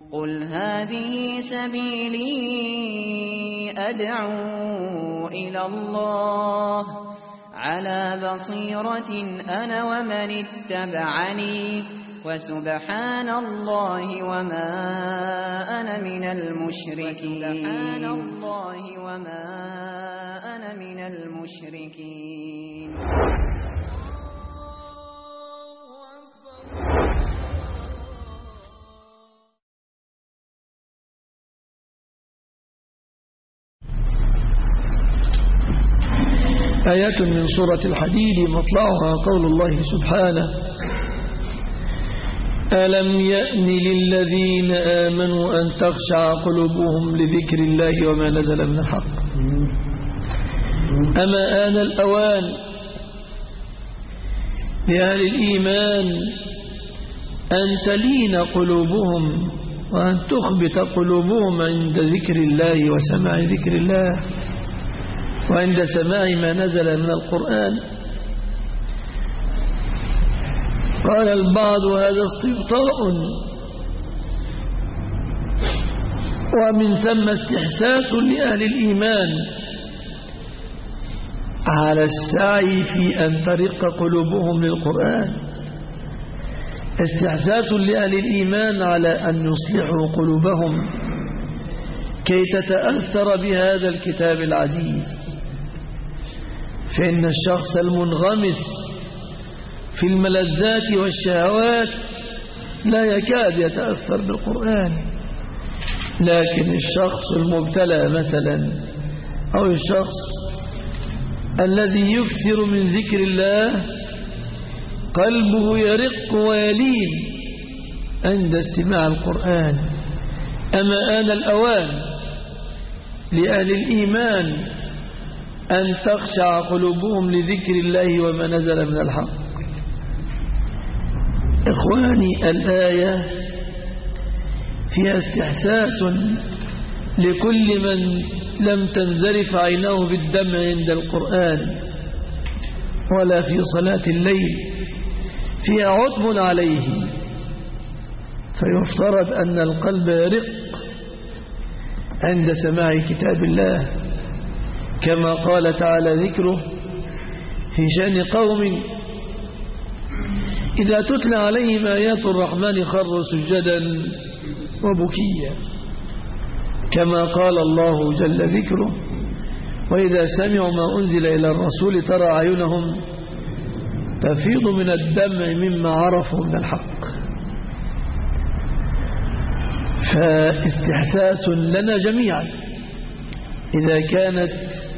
قل هذه سبيلي أدعو إلى الله على بصيرة أنا ومن اتبعني وسبحان الله وما أنا من المشركين. آيات من سورة الحديد مطلعها قول الله سبحانه: ألم يأن للذين آمنوا أن تخشع قلوبهم لذكر الله وما نزل من الحق. أما آن الأوان لأهل الإيمان أن تلين قلوبهم وأن تخبت قلوبهم عند ذكر الله وسماع ذكر الله وعند سماع ما نزل من القرآن. قال البعض: هذا استبطاء، ومن ثم استحساس لأهل الإيمان على السعي في أن ترق قلوبهم للقرآن، استحساس لأهل الإيمان على أن يصلحوا قلوبهم كي تتأثر بهذا الكتاب العزيز. فإن الشخص المنغمس في الملذات والشهوات لا يكاد يتأثر بالقرآن، لكن الشخص المبتلى مثلا أو الشخص الذي يكثر من ذكر الله قلبه يرق ويلين عند استماع القرآن. أما آن الأوان لأهل الإيمان أن تخشع قلوبهم لذكر الله وما نزل من الحق. إخواني، الآية فيها استحساس لكل من لم تنزرف عينه بالدمع عند القرآن ولا في صلاة الليل، فيها عتب عليه، فيفترض أن القلب يرق عند سماع كتاب الله، كما قال تعالى ذكره في شأن قوم إذا تتلى عليهم آيات الرحمن خروا سجدا وبكيا، كما قال الله جل ذكره: وإذا سمعوا ما أنزل إلى الرسول ترى أعينهم تفيض من الدمع مما عرفوا من الحق. فاستحساس لنا جميعا إذا كانت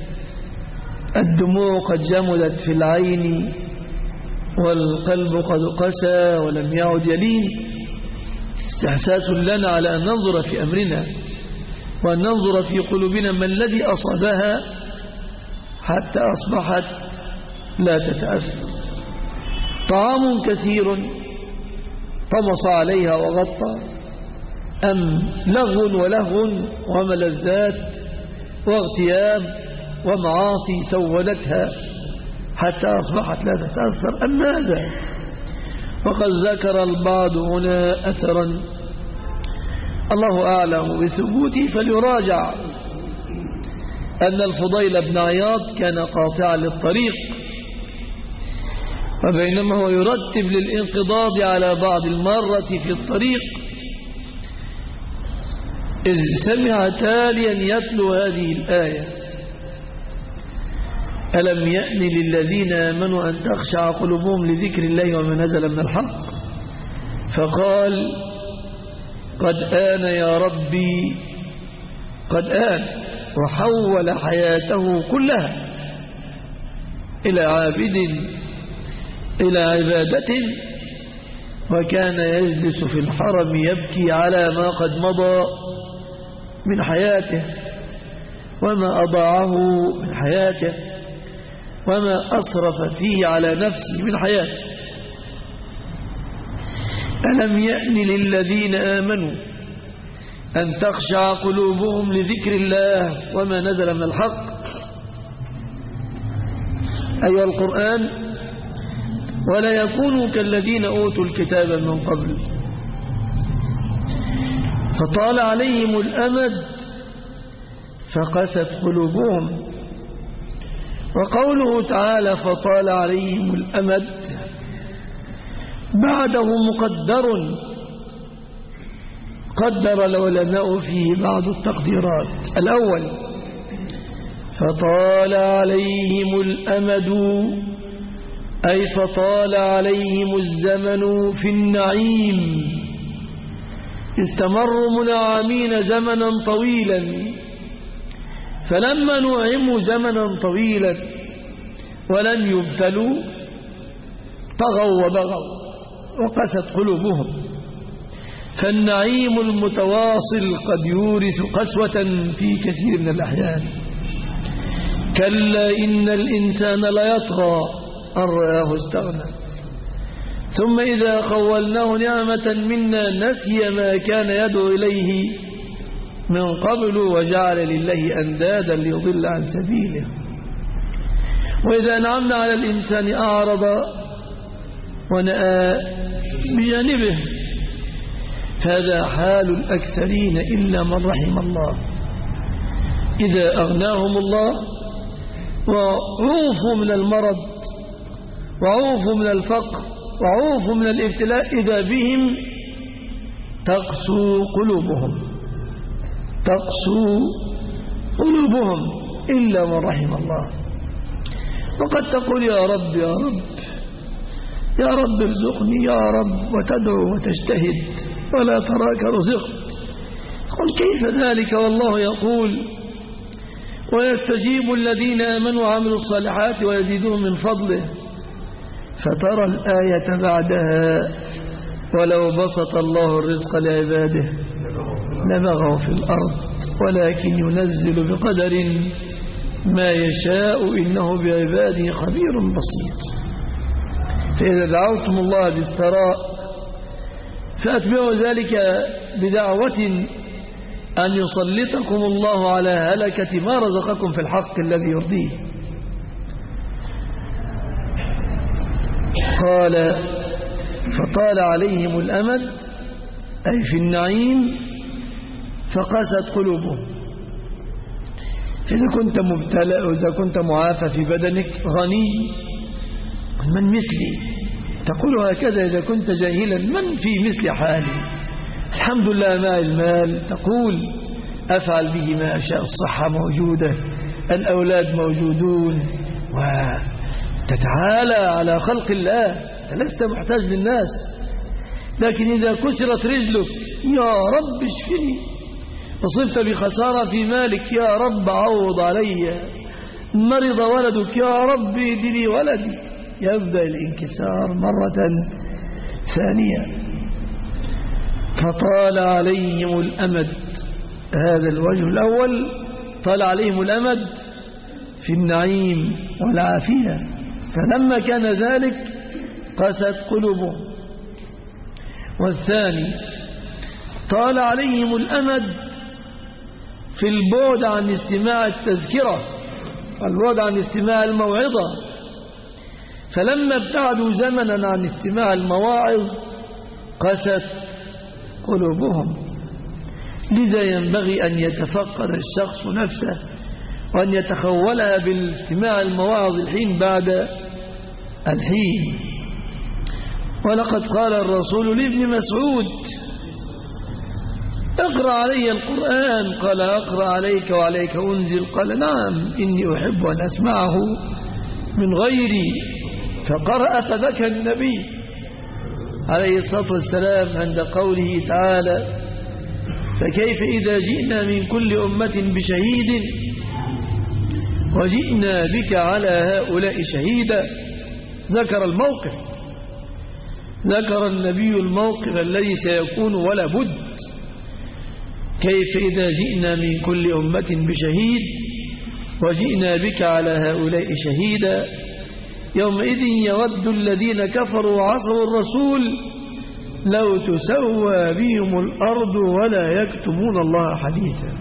الدموع قد جمدت في العين والقلب قد قسى ولم يعد يلين، استحساس لنا على أن ننظر في أمرنا وأن ننظر في قلوبنا ما الذي أصابها حتى أصبحت لا تتأثر. طعام كثير طمس عليها وغطى، أم لغو ولهو وملذات واغتياب ومعاصي سولتها حتى أصبحت لا تتأثر، أم ماذا؟ وقد ذكر البعض هنا أثرا الله أعلم بثبوته فليراجع، أن الفضيل بن عياض كان قاطعا للطريق، وبينما هو يرتب للانقضاض على بعض المرة في الطريق إذ سمع تاليا يتلو هذه الآية: ألم يأن للذين آمنوا أن تخشع قلوبهم لذكر الله وما نزل من الحق، فقال: قد آن يا ربي، قد آن، وحول حياته كلها إلى عبادة، وكان يجلس في الحرم يبكي على ما قد مضى من حياته وما أضاعه من حياته وما أصرف فيه على نفسه من حياته. ألم يأن للذين آمنوا أن تخشع قلوبهم لذكر الله وما نزل من الحق. أيها القرآن: ولا يكونوا كالذين أوتوا الكتاب من قبل فطال عليهم الأمد فقست قلوبهم. وقوله تعالى فطال عليهم الأمد بعده مقدر، قدر العلماء فيه بعض التقديرات. الأول فطال عليهم الأمد أي فطال عليهم الزمن في النعيم، استمروا منعمين زمنا طويلا، فلما نعموا زمنا طويلا ولم يبتلوا طغوا وبغوا وقست قلوبهم. فالنعيم المتواصل قد يورث قسوة في كثير من الأحيان. كلا إن الإنسان ليطغى أن رآه استغنى ثم إذا خولناه نعمة منا نسي ما كان يدعو إليه من قبل وجعل لله أندادا ليضل عن سبيله. وإذا أنعمنا على الإنسان أعرض ونأى بجانبه، فهذا حال الأكثرين إلا من رحم الله. إذا أغناهم الله وعوفوا من المرض وعوفوا من الفقر وعوفوا من الابتلاء إذا بهم تقسو قلوبهم إلا من رحم الله. وقد تقول يا رب يا رب يا رب ارزقني يا رب، وتدعو وتجتهد ولا تراك رزقت. قل كيف ذلك والله يقول ويستجيب الذين آمنوا وعملوا الصالحات ويزيدهم من فضله. فترى الآية بعدها ولو بسط الله الرزق لعباده لبغوا في الأرض ولكن ينزل بقدر ما يشاء إنه بعباده خبير بصير. فإذا دعوتم الله بالثراء فأتبعوا ذلك بدعوة أن يسلطكم الله على هلكة ما رزقكم في الحق الذي يرضيه. قال فطال عليهم الأمد أي في النعيم فقست قلوبهم. إذا كنت مبتلى وإذا كنت معافى في بدنك غني من مثلي تقول هكذا. إذا كنت جاهلا من في مثل حالي الحمد لله مع المال تقول أفعل به ما أشاء، الصحة موجودة، الأولاد موجودون، وتتعالى على خلق الله، لست محتاج للناس. لكن إذا كسرت رجلك يا رب اشفني، وصفت بخسارة في مالك يا رب عوض علي، مرض ولدك يا رب ادني ولدي، يبدأ الانكسار مرة ثانية. فطال عليهم الأمد، هذا الوجه الأول طال عليهم الأمد في النعيم والعافية، فلما كان ذلك قست قلوبهم. والثاني طال عليهم الأمد في البعد عن استماع التذكرة والبعد عن استماع الموعظة، فلما ابتعدوا زمنا عن استماع المواعظ قست قلوبهم. لذا ينبغي أن يتفقد الشخص نفسه وأن يتخولها بالاستماع المواعظ الحين بعد الحين. ولقد قال الرسول لابن مسعود اقرأ علي القرآن، قال أقرأ عليك وعليك أنزل، قال نعم إني أحب أن أسمعه من غيري، فقرأ فبكى النبي عليه الصلاة والسلام عند قوله تعالى فكيف إذا جئنا من كل أمة بشهيد وجئنا بك على هؤلاء شهيدا. ذكر الموقف، ذكر النبي الموقف الذي سيكون ولا بد. كيف إذا جئنا من كل أمة بشهيد وجئنا بك على هؤلاء شهيدا يومئذ يود الذين كفروا وعصوا الرسول لو تسوى بهم الأرض ولا يكتمون الله حديثا.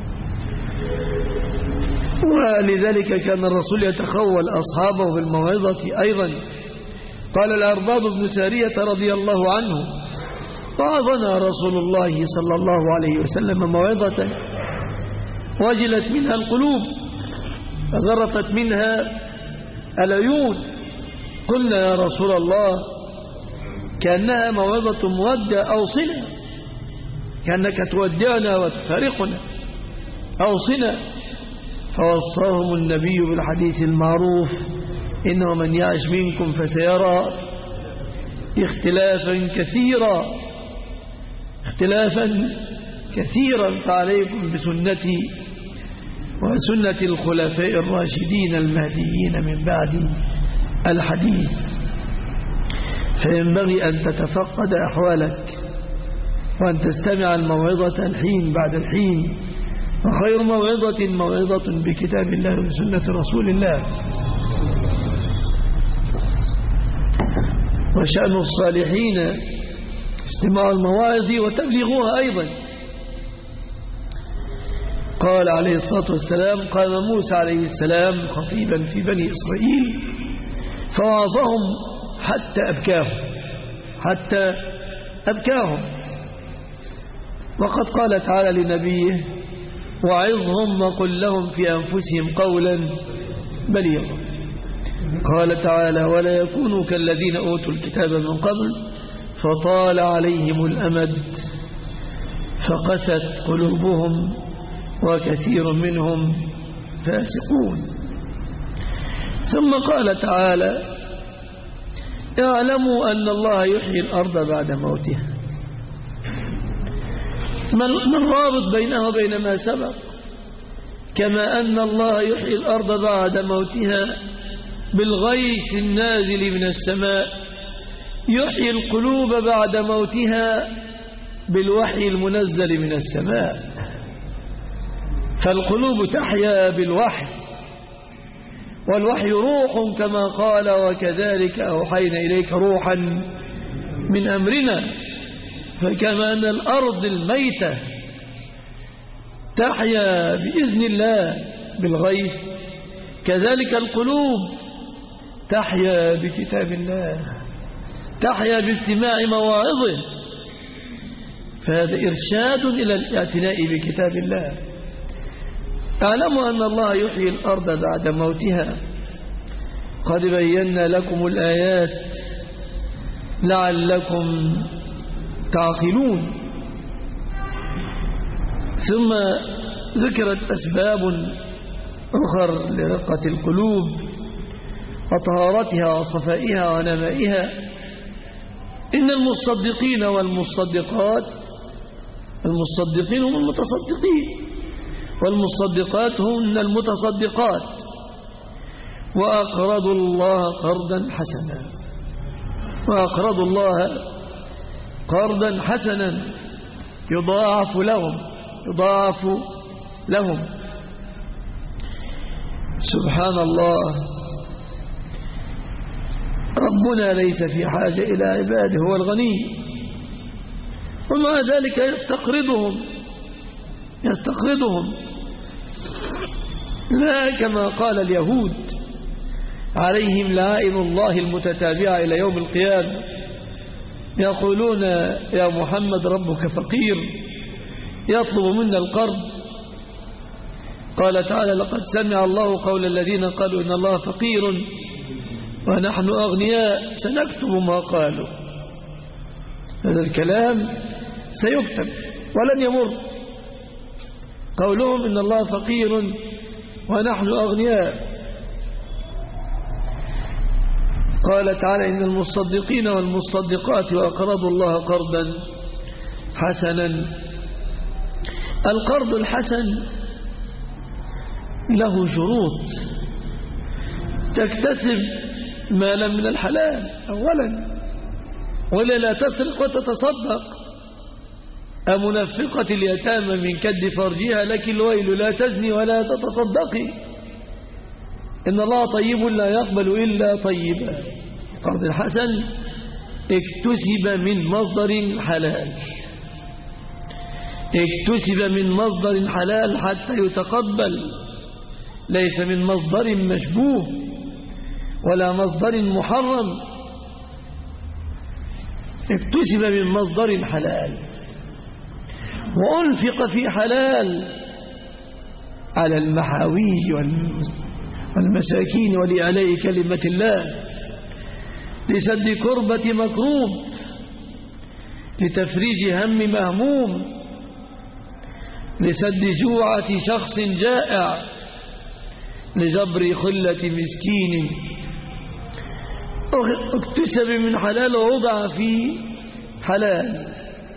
ولذلك كان الرسول يتخول أصحابه بالموعظة أيضا. قال الأرباض بن سارية رضي الله عنه وعظنا رسول الله صلى الله عليه وسلم موعظة وجلت منها القلوب غرفت منها العيون. قلنا يا رسول الله كأنها موعظة مودة أوصنا، كأنك تودعنا وتفارقنا، أوصنا. فوصاهم النبي بالحديث المعروف: إنه من يعش منكم فسيرى اختلافا كثيرا فعليكم بسنتي وسنة الخلفاء الراشدين المهديين من بعد الحديث. فينبغي أن تتفقد أحوالك وأن تستمع الموعظة الحين بعد الحين، وخير موعظة بكتاب الله وسنة رسول الله. وشأن الصالحين استماع المواعظ وتبليغها أيضا. قال عليه الصلاة والسلام: قام موسى عليه السلام خطيبا في بني إسرائيل فوعظهم حتى أبكاهم. وقد قال تعالى لنبيه: وعظهم وقل لهم في أنفسهم قولا بليغا. قال تعالى: ولا يكونوا كالذين أوتوا الكتاب من قبل فطال عليهم الأمد فقست قلوبهم وكثير منهم فاسقون. ثم قال تعالى: اعلموا أن الله يحيي الأرض بعد موتها. من رابط بينه وبين ما سبق؟ كما أن الله يحيي الأرض بعد موتها بالغيث النازل من السماء، يحيي القلوب بعد موتها بالوحي المنزل من السماء. فالقلوب تحيا بالوحي، والوحي روح كما قال: وكذلك أوحينا إليك روحا من أمرنا. فكما أن الأرض الميتة تحيا بإذن الله بالغيث، كذلك القلوب تحيا بكتاب الله، تحيا باستماع مواعظه. فهذا إرشاد إلى الاعتناء بكتاب الله. اعلموا أن الله يحيي الأرض بعد موتها. قد بينا لكم الآيات لعلكم تعقلون. ثم ذكرت أسباب أخرى لرقة القلوب وطهارتها وصفائها ونمائها. إن المصدقين والمصدقات، المصدقين هم المتصدقين والمصدقات هن المتصدقات، وأقرضوا الله قرضا حسنا يضاعف لهم. سبحان الله، ربنا ليس في حاجة إلى عباده، هو الغني، ومع ذلك يستقرضهم لا كما قال اليهود عليهم لعائن الله المتتابعة إلى يوم القيامة، يقولون: يا محمد ربك فقير يطلب منا القرض. قال تعالى: لقد سمع الله قول الذين قالوا إن الله فقير ونحن أغنياء سنكتب ما قالوا. هذا الكلام سيكتب ولن يمر. قولهم إن الله فقير ونحن أغنياء. قال تعالى: إن المصدقين والمصدقات وأقرضوا الله قرضا حسنا. القرض الحسن له شروط: تكتسب مالا من الحلال أولا، ولا لا تسرق وتتصدق. أمنفقة اليتامى من كد فرجها لك الويل، لا تزني ولا تتصدقي، إن الله طيب لا يقبل إلا طيبا. القرض الحسن اكتسب من مصدر حلال حتى يتقبل، ليس من مصدر مشبوه ولا مصدر محرم. اكتسب من مصدر حلال وأنفق في حلال على المحاويج والمساكين ولإعلاء كلمة الله، لسد كربة مكروب، لتفريج هم مهموم، لسد جوعة شخص جائع، لجبر خلة مسكين. اكتسب من حلال ووضع في حلال،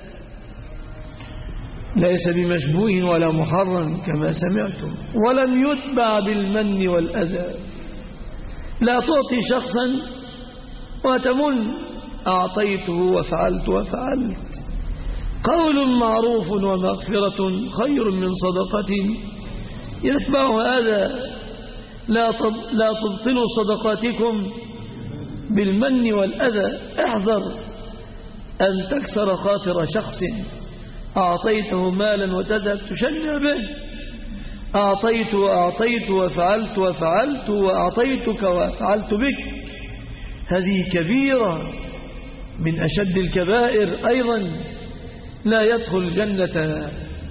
ليس بمشبوه ولا محرم كما سمعتم، ولم يتبع بالمن والأذى. لا تعطي شخصا وتمن، أعطيته وفعلت وفعلت. قول معروف ومغفرة خير من صدقة يتبعها أذى. لا تبطلوا صدقاتكم بالمن والأذى. احذر أن تكسر خاطر شخص أعطيته مالا وتذهب تشنع به. أعطيت وأعطيت وفعلت وفعلت وأعطيتك وفعلت بك، هذه كبيرة من أشد الكبائر. أيضا لا يدخل الجنة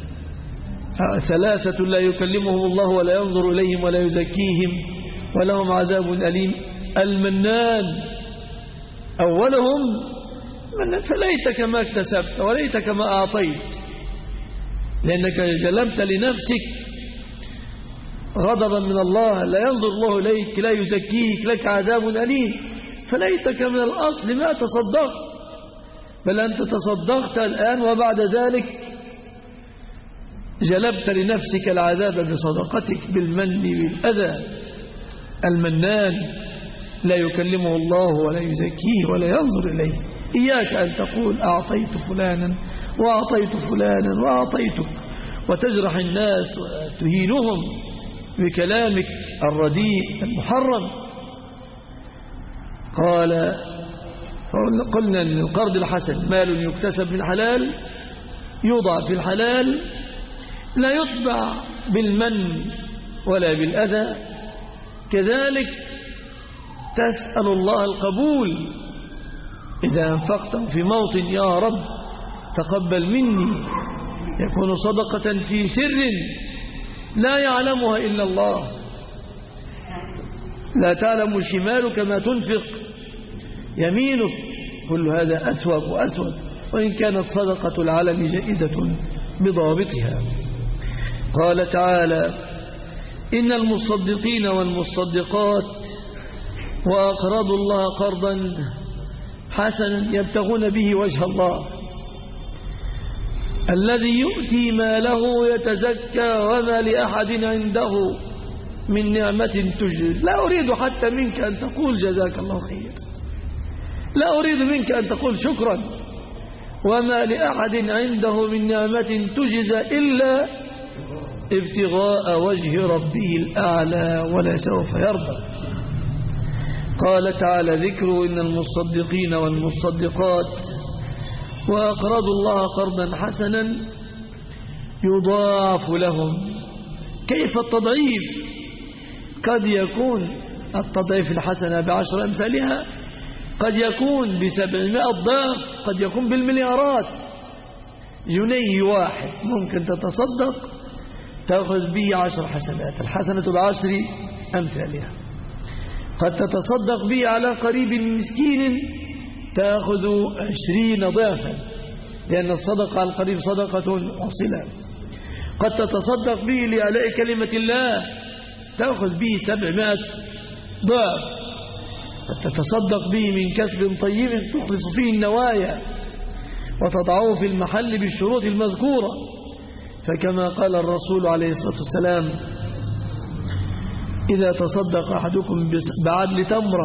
ثلاثة لا يكلمهم الله ولا ينظر إليهم ولا يزكيهم ولهم عذاب أليم. المنان أولهم من فليتك ما اكتسبت وليتك ما أعطيت، لأنك جلبت لنفسك غضبا من الله، لا ينظر الله إليك، لا يزكيك، لك عذاب أليم. فليتك من الأصل ما تصدقت، بل أنت تصدقت الآن وبعد ذلك جلبت لنفسك العذاب بصدقتك بالمن بالأذى. المنان لا يكلمه الله ولا يزكيه ولا ينظر إليه. إياك أن تقول أعطيت فلانا وأعطيت فلانا وأعطيتك وتجرح الناس وتهينهم بكلامك الرديء المحرم. قلنا أن القرض الحسن مال يكتسب من حلال، يوضع في الحلال، لا يطبع بالمن ولا بالأذى. كذلك تسأل الله القبول إذا أنفقت في موطن، يا رب تقبل مني، يكون صدقة في سر لا يعلمها إلا الله. لا تعلم شمالك ما تنفق يمينك، كل هذا أسود وأسود، وإن كانت صدقة العالم جائزة بضابطها. قال تعالى: إن المصدقين والمصدقات وأقرضوا الله قرضا حسنا يبتغون به وجه الله الذي يؤتي ماله يتزكى وما لأحد عنده من نعمة تجزى. لا أريد حتى منك أن تقول جزاك الله خير، لا أريد منك أن تقول شكرا. وما لأحد عنده من نعمة تجزى إلا ابتغاء وجه ربه الأعلى ولسوف يرضى. قال تعالى ذكر: إن المصدقين والمصدقات وأقرضوا الله قرضا حسنا يضاعف لهم. كيف التضعيف؟ قد يكون التضعيف الحسنة ب10 أمثالها، قد يكون ب700 ضعف، قد يكون بالمليارات. جنيه واحد ممكن تتصدق تأخذ به 10 حسنات، الحسنة ب10 أمثالها. قد تتصدق به على قريب مسكين تأخذ 20 ضعفا، لأن الصدقة على القريب صدقة وصلة. قد تتصدق به لإعلاء كلمة الله تأخذ به 700 ضعف. قد تتصدق به من كسب طيب تخلص فيه النوايا وتضعه في المحل بالشروط المذكورة. فكما قال الرسول عليه الصلاة والسلام: إذا تصدق أحدكم بعدل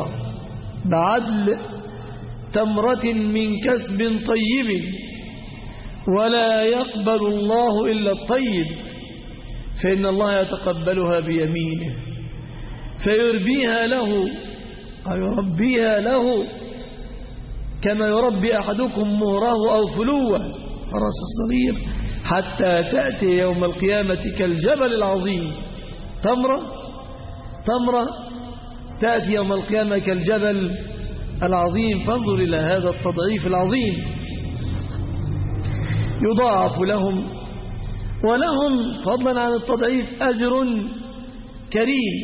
تمرة من كسب طيب ولا يقبل الله إلا الطيب فإن الله يتقبلها بيمينه فيربيها له أو يربيها له كما يربي أحدكم مهره أو فلوه فرس الصغير حتى تأتي يوم القيامة كالجبل العظيم. تمرة تأتي يوم القيامة كالجبل العظيم. فانظر إلى هذا التضعيف العظيم. يضاعف لهم، ولهم فضلا عن التضعيف أجر كريم.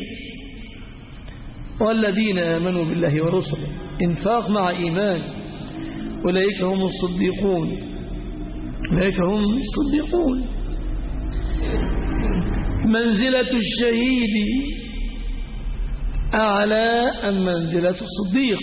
والذين آمنوا بالله ورسله، إنفاق مع إيمان، أولئك هم الصديقون، أولئك هم الصديقون. منزلة الشهيد أعلى أم منزلة الصديق؟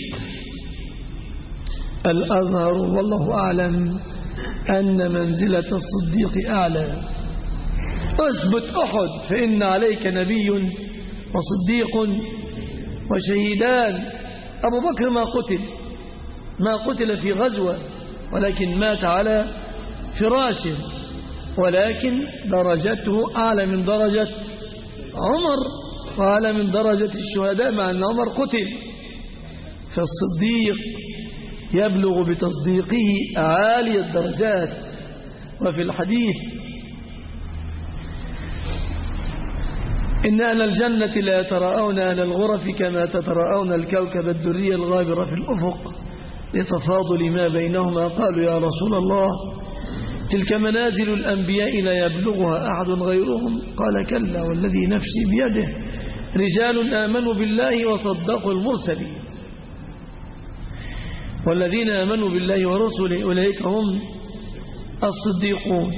الأظهر والله أعلم أن منزلة الصديق أعلى. أثبت أحد فإن عليك نبي وصديق وشهيدان. أبو بكر ما قتل في غزوة، ولكن مات على فراشه، ولكن درجته أعلى من درجة عمر وأعلى من درجة الشهداء، مع أن عمر قتل. فالصديق يبلغ بتصديقه عالي الدرجات. وفي الحديث إن أهل الجنة لا يتراءون أهل الغرف كما تتراءون الكوكب الدري الغابر في الأفق لتفاضل ما بينهما. قالوا يا رسول الله تلك منازل الأنبياء لا يبلغها أحد غيرهم. قال كلا والذي نفسي بيده رجال آمنوا بالله وصدقوا المرسلين. والذين آمنوا بالله ورسله أولئك هم الصديقون.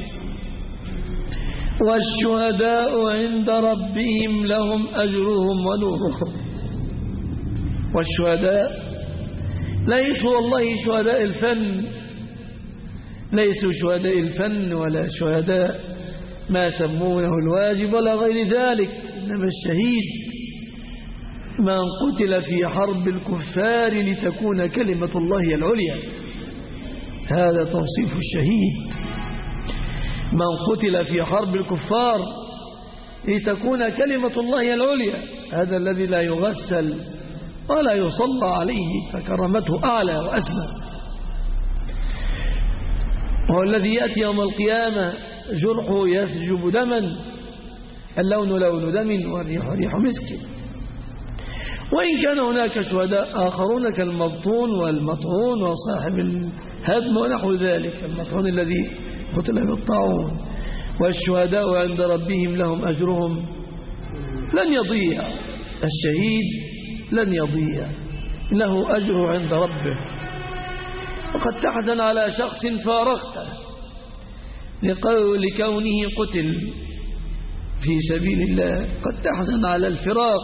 والشهداء عند ربهم لهم أجرهم ونورهم. والشهداء ليسوا والله شهداء الفن، ليسوا شهداء الفن ولا شهداء ما سمونه الواجب ولا غير ذلك، إنما الشهيد من قتل في حرب الكفار لتكون كلمة الله العليا. هذا توصيف الشهيد، من قتل في حرب الكفار لتكون كلمة الله العليا. هذا الذي لا يغسل ولا يصلى عليه فكرمته أعلى وأسمى. وهو الذي يأتي يوم القيامة جرحه يثجب دما، اللون لون دم والريح ريح مسك. وإن كان هناك شهداء آخرون كالمبطون والمطعون وصاحب الهدم ونحو ذلك، المطعون الذي قتل بالطاعون. والشهداء عند ربهم لهم أجرهم لن يضيع. الشهيد لن يضيع، له أجر عند ربه. وقد تحزن على شخص فارقته لكونه قتل في سبيل الله، قد تحزن على الفراق،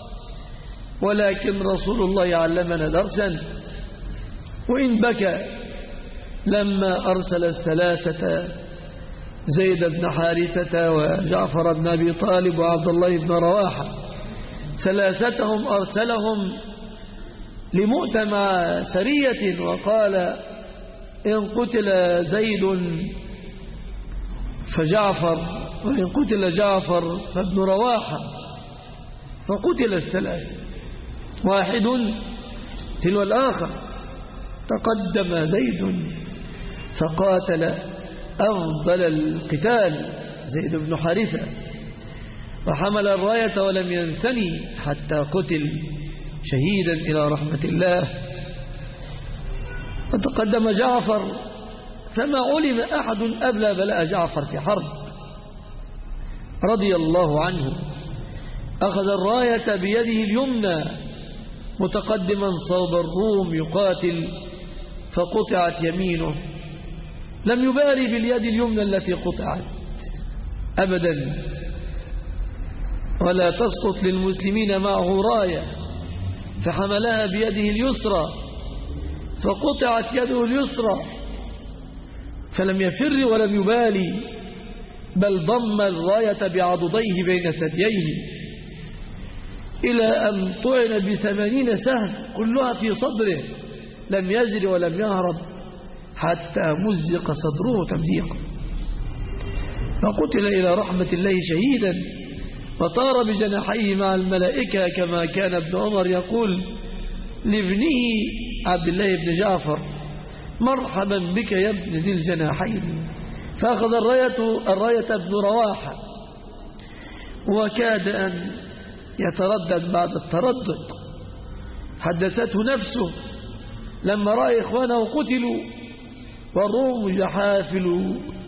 ولكن رسول الله علمنا درسا. وإن بكى لما أرسل الثلاثة زيد بن حارثة وجعفر بن أبي طالب وعبد الله بن رواحة، ثلاثتهم أرسلهم لمؤتمع سرية، وقال إن قتل زيد فجعفر، وإن قتل جعفر فابن رواحة. فقتل الثلاثة واحد تلو الآخر. تقدم زيد فقاتل أفضل القتال زيد بن حارثة، وحمل الراية ولم ينثني حتى قتل شهيدا إلى رحمة الله. وتقدم جعفر فما علم أحد أبلى بلاء جعفر في حرب رضي الله عنه. أخذ الراية بيده اليمنى متقدما صوب الروم يقاتل، فقطعت يمينه، لم يبالي باليد اليمنى التي قطعت أبدا، ولا تسقط للمسلمين معه راية، فحملها بيده اليسرى فقطعت يده اليسرى، فلم يفر ولم يبالي، بل ضم الراية بعضديه بين ثدييه إلى أن طعن ب80 سهم كلها في صدره، لم يجر ولم يهرب حتى مزق صدره تمزيقا، فقتل إلى رحمة الله شهيدا، وطار بجناحيه مع الملائكة، كما كان ابن عمر يقول لابنه عبد الله بن جعفر مرحبا بك يا ابن ذي الجناحين. فأخذ الراية ابن رواحة، وكاد أن يتردد بعد التردد. حدثته نفسه لما رأى إخوانه قتلوا والروم جحافل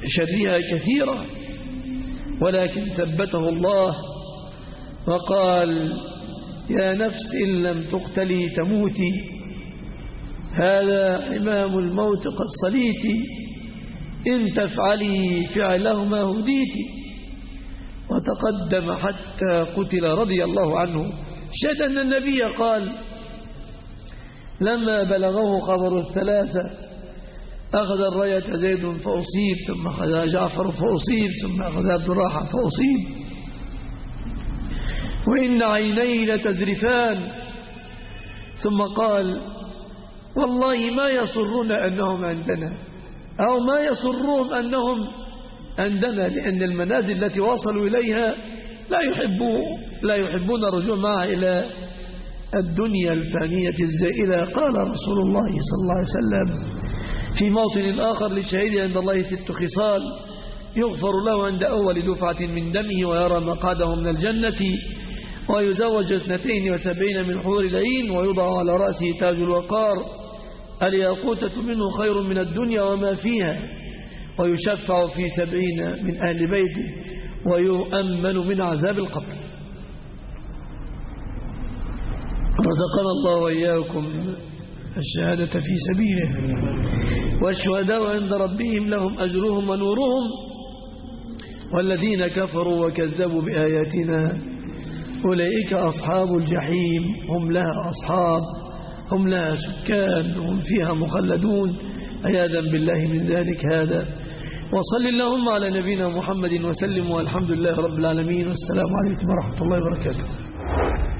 شرها كثيرة، ولكن ثبته الله وقال: يا نفس إن لم تقتلي تموتي، هذا حمام الموت قد صليت، إن تفعلي فعلهما هديت. وتقدم حتى قتل رضي الله عنه. شهد أن النبي قال: لما بلغه خبر الثلاثة أخذ الراية زيد فأصيب، ثم أخذ جعفر فأصيب، ثم أخذ عبد الرحمن فأصيب، وإن عيني لتذرفان. ثم قال: والله ما يسرنا أنهم عندنا، أو ما يسرهم أنهم عندنا، لأن المنازل التي وصلوا إليها لا يحبون الرجوع معها إلى الدنيا الفانية الزائلة. قال رسول الله صلى الله عليه وسلم في موطن آخر: للشهيد عند الله 6 خصال: يغفر له عند أول دفعة من دمه، ويرى مقعده من الجنة، ويزوج 72 من حور العين، ويوضع على رأسه تاج الوقار، الياقوتة منه خير من الدنيا وما فيها، ويشفع في 70 من أهل بيته، ويؤمن من عذاب القبر. رزقنا الله وإياكم الشهادة في سبيله، والشهداء عند ربهم لهم أجرهم ونورهم، والذين كفروا وكذبوا بآياتنا أولئك أصحاب الجحيم، هم لها أصحاب، هم لها سكان، هم فيها مخلدون، عياذا بالله من ذلك. هذا وصل اللهم على نبينا محمد وسلم، والحمد لله رب العالمين، والسلام عليكم ورحمة الله وبركاته.